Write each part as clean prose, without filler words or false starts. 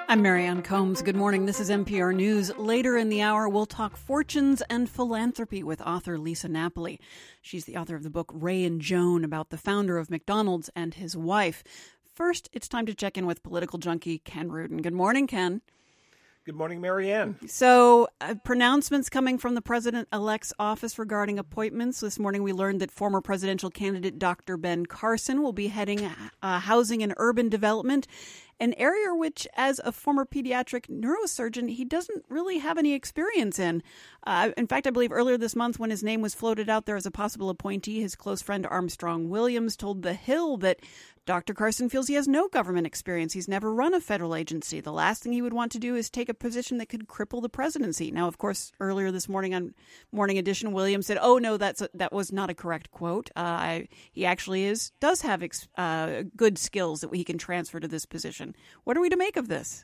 I'm Marianne Combs. Good morning. This is NPR News. Later in the hour, we'll talk fortunes and philanthropy with author Lisa Napoli. She's the author of the book Ray and Joan, about the founder of McDonald's and his wife. First, it's time to check in with political junkie Ken Rudin. Good morning, Ken. Good morning, Marianne. So, pronouncements coming from the president-elect's office regarding appointments. This morning we learned that former presidential candidate Dr. Ben Carson will be heading housing and urban development, an area which, as a former pediatric neurosurgeon, he doesn't really have any experience in. In fact, I believe earlier this month when his name was floated out there as a possible appointee, his close friend Armstrong Williams told The Hill that Dr. Carson feels he has no government experience. He's never run a federal agency. The last thing he would want to do is take a position that could cripple the presidency. Now, of course, earlier this morning on Morning Edition, Williams said, "Oh no, that was not a correct quote. He actually does have good skills that he can transfer to this position." What are we to make of this?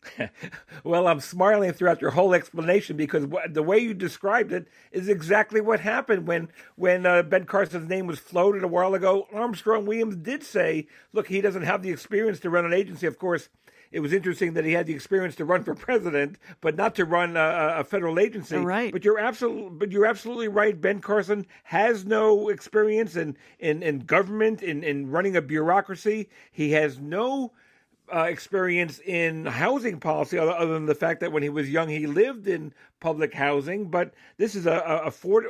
Well, I'm smiling throughout your whole explanation because the way you described it is exactly what happened when Ben Carson's name was floated a while ago. Armstrong Williams did say, look, he doesn't have the experience to run an agency. Of course, it was interesting that he had the experience to run for president, but not to run a federal agency. Right. But you're absolutely right. Ben Carson has no experience in government, in running a bureaucracy. He has no experience in housing policy, other than the fact that when he was young, he lived in public housing. But this is a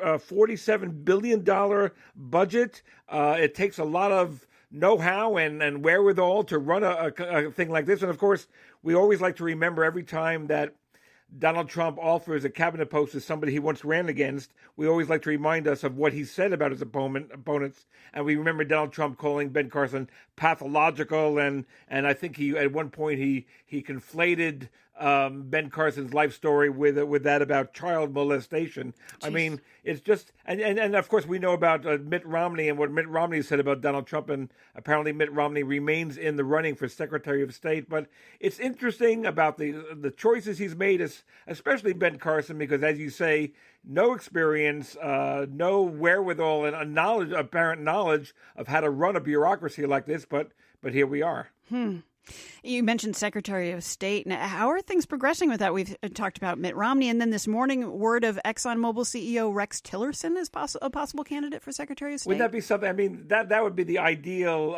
$47 billion budget. It takes a lot of know-how and wherewithal to run a thing like this. And of course, we always like to remember every time that Donald Trump offers a cabinet post to somebody he once ran against, we always like to remind us of what he said about his opponents. And we remember Donald Trump calling Ben Carson pathological. And I think at one point he conflated Ben Carson's life story with that about child molestation. Jeez. I mean, it's just, and of course we know about Mitt Romney and what Mitt Romney said about Donald Trump, and apparently Mitt Romney remains in the running for Secretary of State. But it's interesting about the choices he's made, especially Ben Carson, because as you say, no experience, no wherewithal, and apparent knowledge of how to run a bureaucracy like this. But here we are. You mentioned Secretary of State. Now, how are things progressing with that? We've talked about Mitt Romney, and then this morning, word of ExxonMobil CEO Rex Tillerson is a possible candidate for Secretary of State. Wouldn't that be something? I mean, that would be the ideal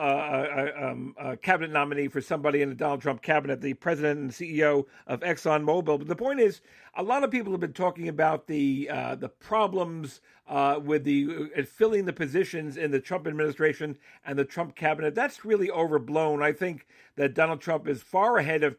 cabinet nominee for somebody in the Donald Trump cabinet, the president and CEO of ExxonMobil. But the point is, a lot of people have been talking about the problems with filling the positions in the Trump administration and the Trump cabinet. That's really overblown. I think that Donald Trump is far ahead of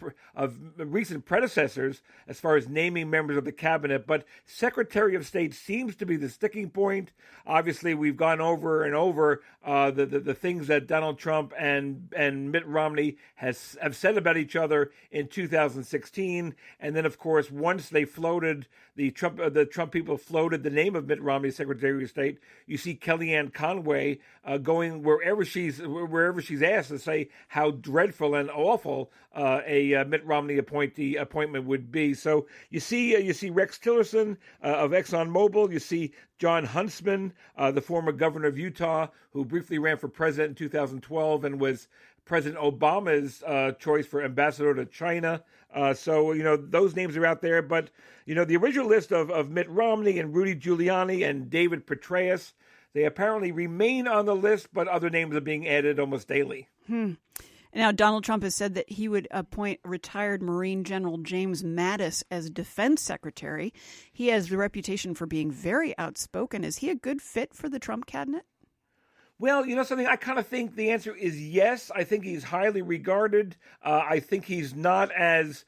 recent predecessors as far as naming members of the cabinet. But Secretary of State seems to be the sticking point. Obviously, we've gone over and over the things that Donald Trump and Mitt Romney have said about each other in 2016, and then of course once they floated the Trump people floated the name of Mitt Romney as Secretary of State, you see Kellyanne Conway going wherever she's asked to say how dreadful and awful a Mitt Romney appointment would be. So you see Rex Tillerson of ExxonMobil. You see John Huntsman, the former governor of Utah, who briefly ran for president in 2012 and was President Obama's choice for ambassador to China. So those names are out there. But, the original list of Mitt Romney and Rudy Giuliani and David Petraeus, they apparently remain on the list, but other names are being added almost daily. Now, Donald Trump has said that he would appoint retired Marine General James Mattis as defense secretary. He has the reputation for being very outspoken. Is he a good fit for the Trump cabinet? Well, something, I kind of think the answer is yes. I think he's highly regarded. I think he's not as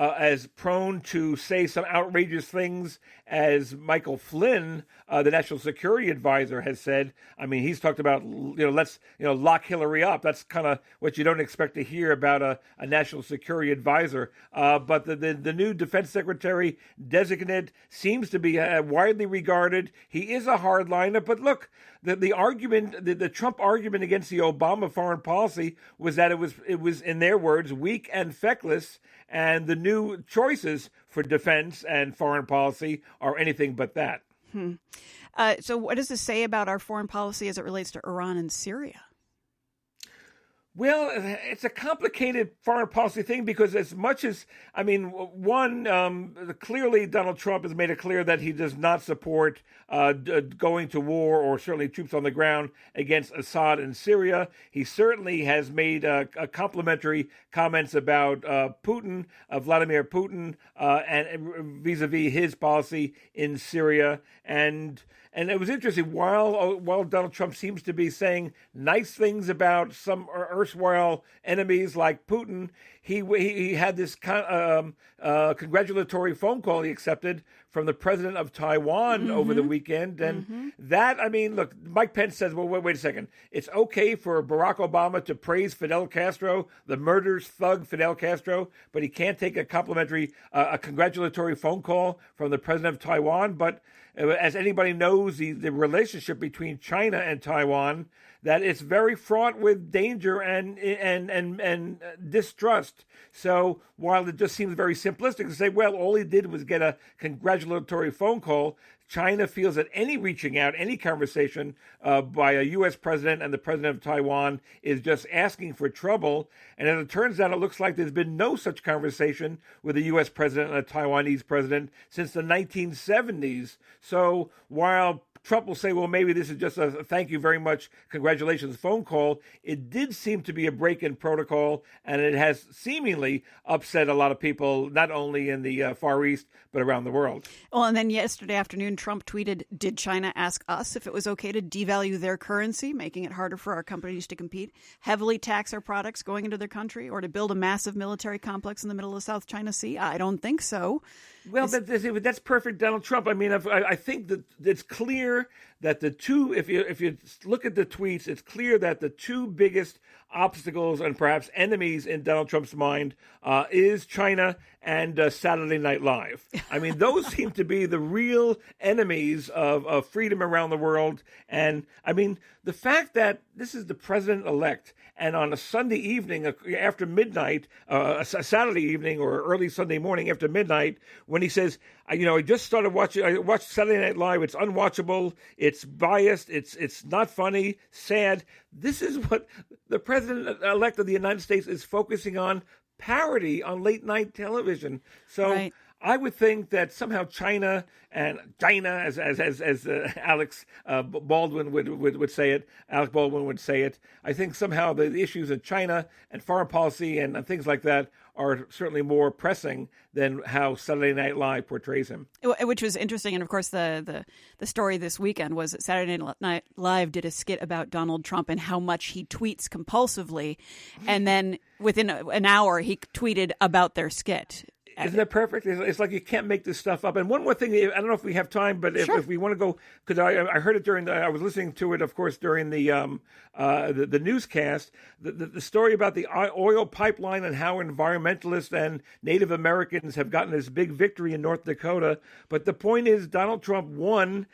prone to say some outrageous things as Michael Flynn, the National Security Advisor, has said. I mean, he's talked about, let's, lock Hillary up. That's kind of what you don't expect to hear about a National Security Advisor. But the new Defense Secretary designate seems to be widely regarded. He is a hardliner, but look, the argument, the Trump argument against the Obama foreign policy was that it was in their words weak and feckless, and the new choices for defense and foreign policy are anything but that. So what does this say about our foreign policy as it relates to Iran and Syria? Well, it's a complicated foreign policy thing because as much as, I mean, clearly Donald Trump has made it clear that he does not support going to war or certainly troops on the ground against Assad in Syria. He certainly has made complimentary comments about Putin, Vladimir Putin, and vis-a-vis his policy in Syria. And it was interesting, while Donald Trump seems to be saying nice things about some erstwhile enemies like Putin, he had this congratulatory phone call he accepted from the president of Taiwan over the weekend. And that, I mean, look, Mike Pence says, well, wait a second. It's okay for Barack Obama to praise Fidel Castro, the murderous thug Fidel Castro, but he can't take a congratulatory phone call from the president of Taiwan. But as anybody knows, the relationship between China and Taiwan, that it's very fraught with danger and distrust. So while it just seems very simplistic to say, well, all he did was get a congratulatory phone call, China feels that any reaching out, any conversation by a U.S. president and the president of Taiwan is just asking for trouble. And as it turns out, it looks like there's been no such conversation with a U.S. president and a Taiwanese president since the 1970s. So while Trump will say, well, maybe this is just a thank you very much, congratulations phone call, it did seem to be a break in protocol, and it has seemingly upset a lot of people, not only in the Far East, but around the world. Well, and then yesterday afternoon, Trump tweeted, did China ask us if it was okay to devalue their currency, making it harder for our companies to compete, heavily tax our products going into their country, or to build a massive military complex in the middle of the South China Sea? I don't think so. Well, that's perfect Donald Trump. I mean, I think that it's clear that the two, if you look at the tweets, it's clear that the two biggest obstacles and perhaps enemies in Donald Trump's mind is China and Saturday Night Live. I mean, those seem to be the real enemies of freedom around the world. And I mean, the fact that this is the president-elect, and on a Sunday evening after midnight, a Saturday evening or early Sunday morning after midnight, when he says, I just started watching, I watched Saturday Night Live, it's unwatchable, it's biased, it's not funny, sad. This is what the president-elect of the United States is focusing on, parody on late-night television. So right. I would think that somehow China, as Alex Baldwin would say it, Alec Baldwin would say it. I think somehow the issues of China and foreign policy and things like that are certainly more pressing than how Saturday Night Live portrays him. Which was interesting. And of course, the story this weekend was that Saturday Night Live did a skit about Donald Trump and how much he tweets compulsively. And then within an hour, he tweeted about their skit. Isn't that perfect? It's like you can't make this stuff up. And one more thing, I don't know if we have time, but sure. if we want to go, because I heard it I was listening to it, of course, during the newscast, the story about the oil pipeline and how environmentalists and Native Americans have gotten this big victory in North Dakota. But the point is, Donald Trump won.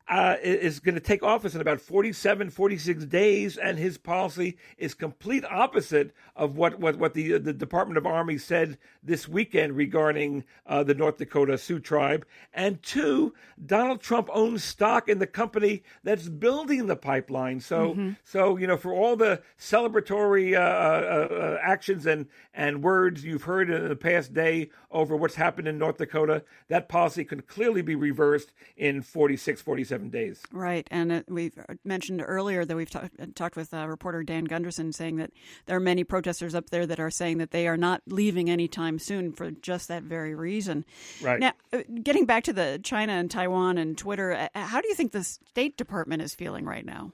Is going to take office in about 46 days, and his policy is complete opposite of what the Department of Army said this weekend regarding the North Dakota Sioux tribe. And two, Donald Trump owns stock in the company that's building the pipeline. So, for all the celebratory actions and words you've heard in the past day over what's happened in North Dakota, that policy can clearly be reversed in 47 days. Right. And we've mentioned earlier that we've talked with reporter Dan Gunderson saying that there are many protesters up there that are saying that they are not leaving anytime soon for just that very reason. Right. Now, getting back to the China and Taiwan and Twitter, how do you think the State Department is feeling right now?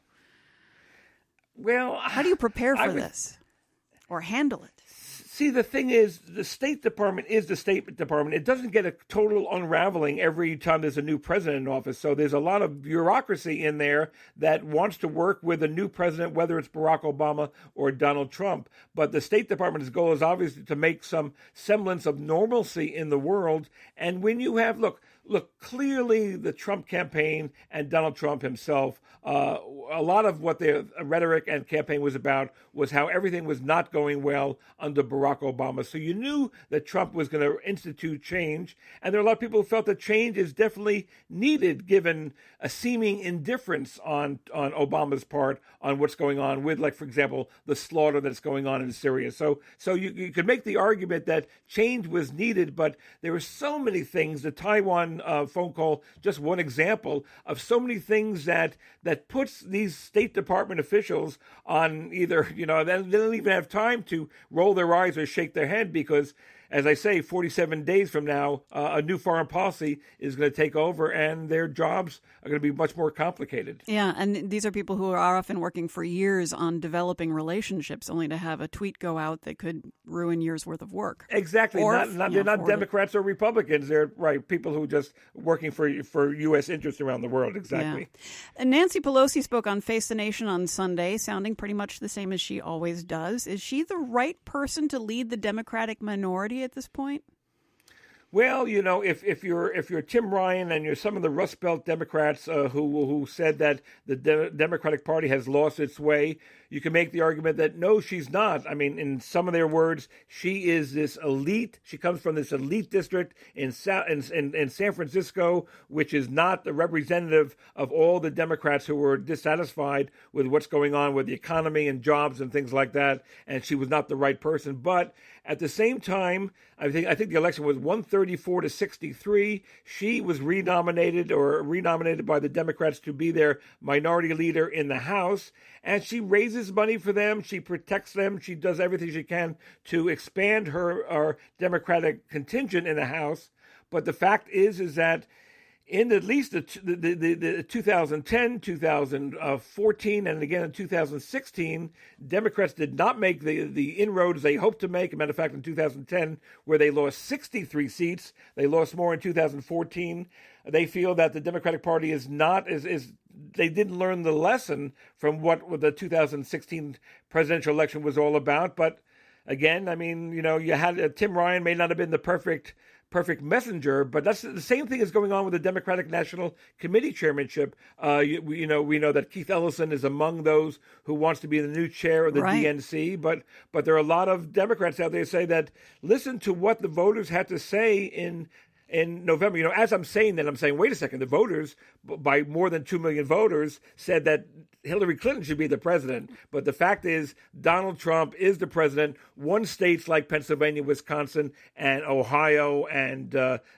Well, how do you prepare for this or handle it? See, the thing is, the State Department is the State Department. It doesn't get a total unraveling every time there's a new president in office. So there's a lot of bureaucracy in there that wants to work with a new president, whether it's Barack Obama or Donald Trump. But the State Department's goal is obviously to make some semblance of normalcy in the world. And when you have, look, Look, clearly the Trump campaign and Donald Trump himself, a lot of what their rhetoric and campaign was about was how everything was not going well under Barack Obama. So you knew that Trump was going to institute change. And there are a lot of people who felt that change is definitely needed given a seeming indifference on Obama's part on what's going on with, like, for example, the slaughter that's going on in Syria. So you could make the argument that change was needed, but there were so many things. The Taiwan phone call, just one example of so many things that puts these State Department officials on either, they don't even have time to roll their eyes or shake their head because, as I say, 47 days from now, a new foreign policy is going to take over and their jobs are going to be much more complicated. Yeah, and these are people who are often working for years on developing relationships only to have a tweet go out that could ruin years worth of work. Exactly. They're not Democrats or Republicans. They're people who are just working for U.S. interests around the world. Exactly. Yeah. And Nancy Pelosi spoke on Face the Nation on Sunday, sounding pretty much the same as she always does. Is she the right person to lead the Democratic minority at this point? Well, if you're Tim Ryan and you're some of the Rust Belt Democrats who said that the Democratic Party has lost its way, you can make the argument that no, she's not. I mean, in some of their words, she is this elite. She comes from this elite district in San Francisco, which is not the representative of all the Democrats who were dissatisfied with what's going on with the economy and jobs and things like that. And she was not the right person. But at the same time, I think the election was 134 to 63. She was renominated by the Democrats to be their minority leader in the House. And she raises money for them. She protects them. She does everything she can to expand her Democratic contingent in the House. But the fact is that in at least the 2010, 2014, and again in 2016, Democrats did not make the inroads they hoped to make. As a matter of fact, in 2010, where they lost 63 seats, they lost more in 2014. They feel that the Democratic Party they didn't learn the lesson from what the 2016 presidential election was all about. But again, I mean, you had Tim Ryan may not have been the perfect messenger, but that's the same thing is going on with the Democratic National Committee chairmanship. We know that Keith Ellison is among those who wants to be the new chair of the DNC, but there are a lot of Democrats out there who say that listen to what the voters had to say in November. As I'm saying that, I'm saying, wait a second, the voters, by more than 2 million voters, said that Hillary Clinton should be the president. But the fact is, Donald Trump is the president. One states like Pennsylvania, Wisconsin, and Ohio, and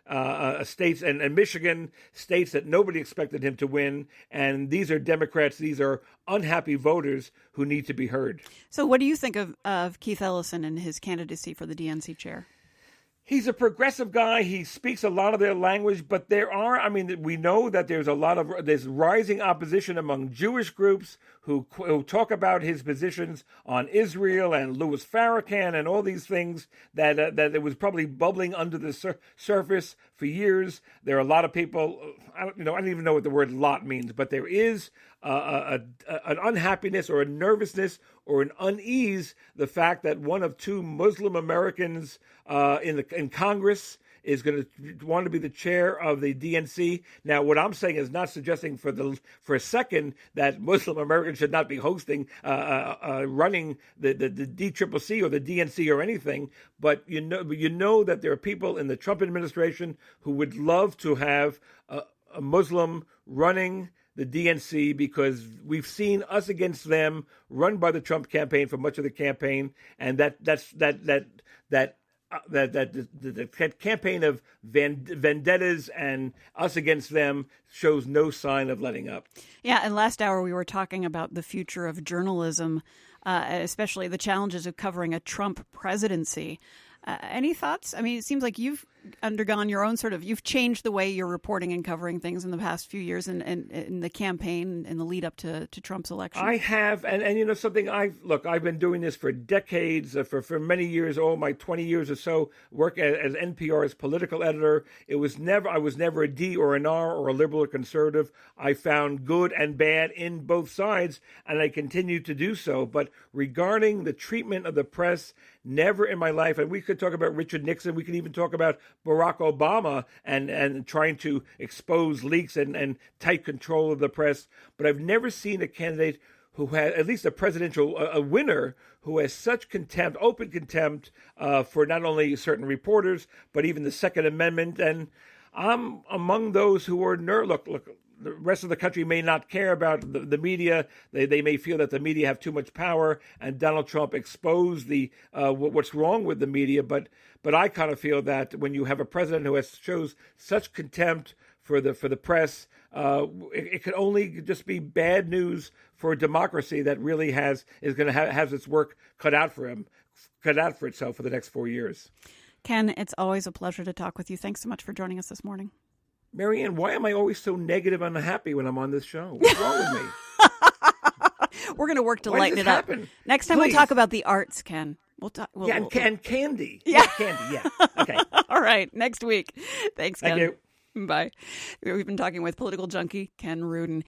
states and Michigan, states that nobody expected him to win. And these are Democrats. These are unhappy voters who need to be heard. So what do you think of Keith Ellison and his candidacy for the DNC chair? He's a progressive guy. He speaks a lot of their language, but we know that there's rising opposition among Jewish groups who talk about his positions on Israel and Louis Farrakhan and all these things that it was probably bubbling under the surface for years. There are a lot of people, I don't even know what the word lot means, but there is an unhappiness or a nervousness or an unease, the fact that one of two Muslim Americans in Congress is going to want to be the chair of the DNC. Now, what I'm saying is not suggesting for a second that Muslim Americans should not be hosting, running the DCCC or the DNC or anything. But you know that there are people in the Trump administration who would love to have a Muslim running the DNC, because we've seen us against them run by the Trump campaign for much of the campaign, and the campaign of vendettas and us against them shows no sign of letting up. Yeah, and last hour we were talking about the future of journalism, especially the challenges of covering a Trump presidency. Any thoughts? I mean, it seems like you've undergone your own you've changed the way you're reporting and covering things in the past few years and in the campaign in the lead up to Trump's election. I have, and something, I've been doing this for decades, for many years, all my 20 years or so, work as NPR's political editor. I was never a D or an R or a liberal or conservative. I found good and bad in both sides, and I continue to do so. But regarding the treatment of the press, never in my life, and we could talk about Richard Nixon, we could even talk about Barack Obama and trying to expose leaks and tight control of the press. But I've never seen a candidate who had, at least a presidential a winner, who has such contempt, open contempt for not only certain reporters, but even the Second Amendment. And I'm among those who are look, the rest of the country may not care about the media. They may feel that the media have too much power, and Donald Trump exposed what's wrong with the media. But I kind of feel that when you have a president who shows such contempt for the press, it could only just be bad news for a democracy that really is going to have its work cut out for itself for the next 4 years. Ken, it's always a pleasure to talk with you. Thanks so much for joining us this morning. Marianne, why am I always so negative and unhappy when I'm on this show? What's wrong with me? We're going to work to lighten it up. Next time We'll talk about the arts, Ken. And candy. Yeah. Candy, yeah. Okay. All right, next week. Thanks, Ken. Thank you. Bye. We've been talking with political junkie Ken Rudin.